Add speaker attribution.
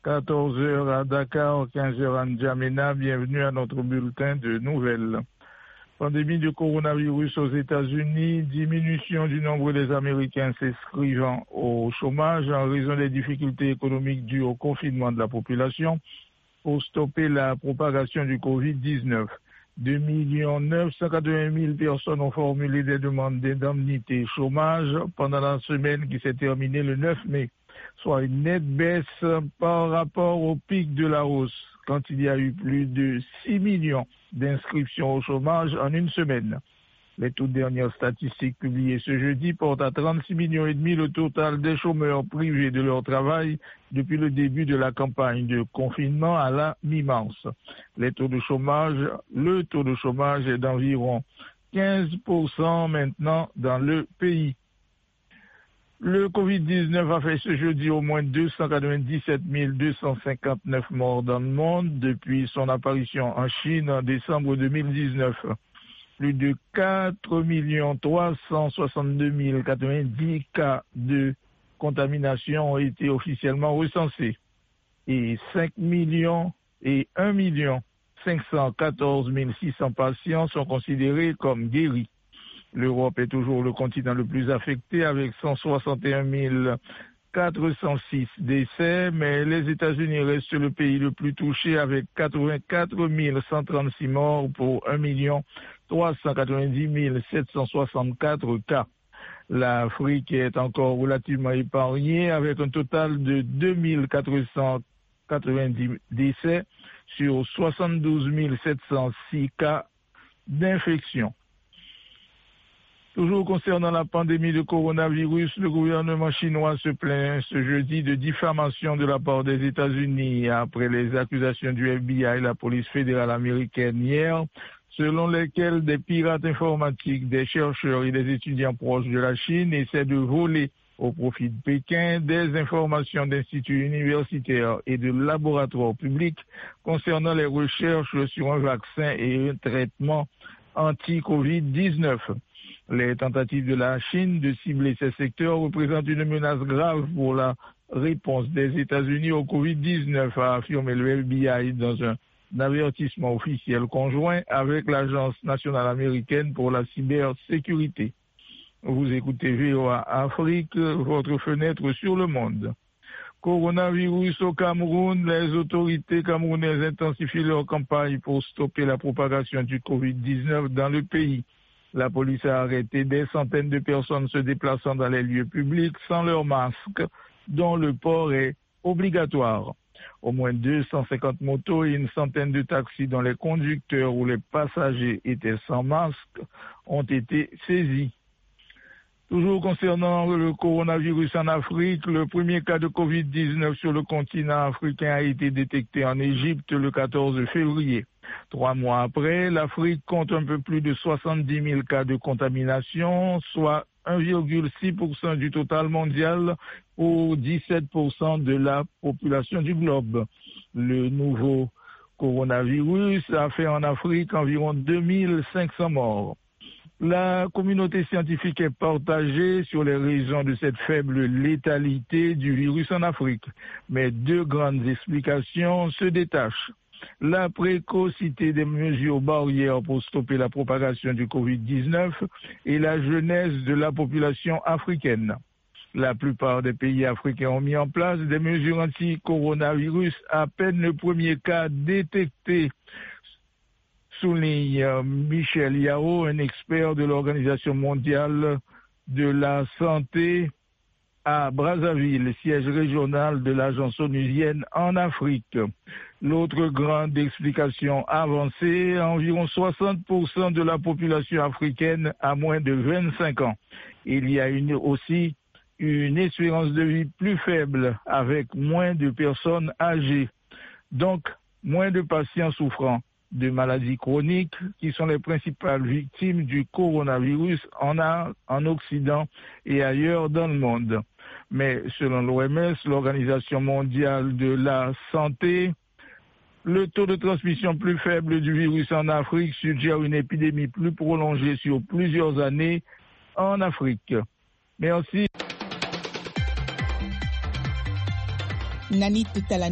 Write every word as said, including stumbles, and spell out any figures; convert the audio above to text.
Speaker 1: quatorze heures à Dakar, quinze heures à N'Djamena. Bienvenue à notre bulletin de nouvelles. Pandémie de coronavirus aux États-Unis, diminution du nombre des Américains s'inscrivant au chômage en raison des difficultés économiques dues au confinement de la population pour stopper la propagation du covid dix-neuf. deux millions neuf cent quatre-vingt mille personnes ont formulé des demandes d'indemnité chômage pendant la semaine qui s'est terminée le neuf mai, soit une nette baisse par rapport au pic de la hausse, quand il y a eu plus de six millions d'inscriptions au chômage en une semaine. Les toutes dernières statistiques publiées ce jeudi portent à trente-six millions et demi le total des chômeurs privés de leur travail depuis le début de la campagne de confinement à la mi-mars. Les taux de chômage, le taux de chômage est d'environ quinze pour cent maintenant dans le pays. Le covid dix-neuf a fait ce jeudi au moins deux cent quatre-vingt-dix-sept mille deux cent cinquante-neuf morts dans le monde depuis son apparition en Chine en décembre deux mille dix-neuf. Plus de quatre millions trois cent soixante-deux mille quatre-vingt-dix cas de contamination ont été officiellement recensés et cinq millions et un million cinq cent quatorze mille six cents patients sont considérés comme guéris. L'Europe est toujours le continent le plus affecté avec cent soixante et un mille quatre cent six décès, mais les États-Unis restent le pays le plus touché avec quatre-vingt-quatre mille cent trente-six morts pour un million trois cent quatre-vingt-dix mille sept cent soixante-quatre cas. L'Afrique est encore relativement épargnée avec un total de deux mille quatre cent quatre-vingt-dix décès sur soixante-douze mille sept cent six cas d'infection. Toujours concernant la pandémie de coronavirus, le gouvernement chinois se plaint ce jeudi de diffamation de la part des États-Unis après les accusations du F B I et la police fédérale américaine hier, selon lesquelles des pirates informatiques, des chercheurs et des étudiants proches de la Chine essaient de voler au profit de Pékin des informations d'instituts universitaires et de laboratoires publics concernant les recherches sur un vaccin et un traitement anti-covid dix-neuf. Les tentatives de la Chine de cibler ces secteurs représentent une menace grave pour la réponse des États-Unis au covid dix-neuf, a affirmé le F B I dans un avertissement officiel conjoint avec l'Agence nationale américaine pour la cybersécurité. Vous écoutez V O A Afrique, votre fenêtre sur le monde. Coronavirus au Cameroun, les autorités camerounaises intensifient leur campagne pour stopper la propagation du covid dix-neuf dans le pays. La police a arrêté des centaines de personnes se déplaçant dans les lieux publics sans leur masque, dont le port est obligatoire. Au moins deux cent cinquante motos et une centaine de taxis dont les conducteurs ou les passagers étaient sans masque ont été saisis. Toujours concernant le coronavirus en Afrique, le premier cas de covid dix-neuf sur le continent africain a été détecté en Égypte le quatorze février. Trois mois après, l'Afrique compte un peu plus de soixante-dix mille cas de contamination, soit un virgule six pour cent du total mondial ou dix-sept pour cent de la population du globe. Le nouveau coronavirus a fait en Afrique environ deux mille cinq cents morts. La communauté scientifique est partagée sur les raisons de cette faible létalité du virus en Afrique, mais deux grandes explications se détachent. La précocité des mesures barrières pour stopper la propagation du covid dix-neuf et la jeunesse de la population africaine. La plupart des pays africains ont mis en place des mesures anti-coronavirus à peine le premier cas détecté, souligne Michel Yao, un expert de l'Organisation mondiale de la santé à Brazzaville, siège régional de l'agence onusienne en Afrique. L'autre grande explication avancée, environ soixante pour cent de la population africaine a moins de vingt-cinq ans. Il y a une, aussi une espérance de vie plus faible avec moins de personnes âgées, donc moins de patients souffrant de maladies chroniques qui sont les principales victimes du coronavirus en, en Occident et ailleurs dans le monde. Mais selon l'O M S, l'Organisation mondiale de la santé, le taux de transmission plus faible du virus en Afrique suggère une épidémie plus prolongée sur plusieurs années en Afrique. Merci.
Speaker 2: Nani Tutala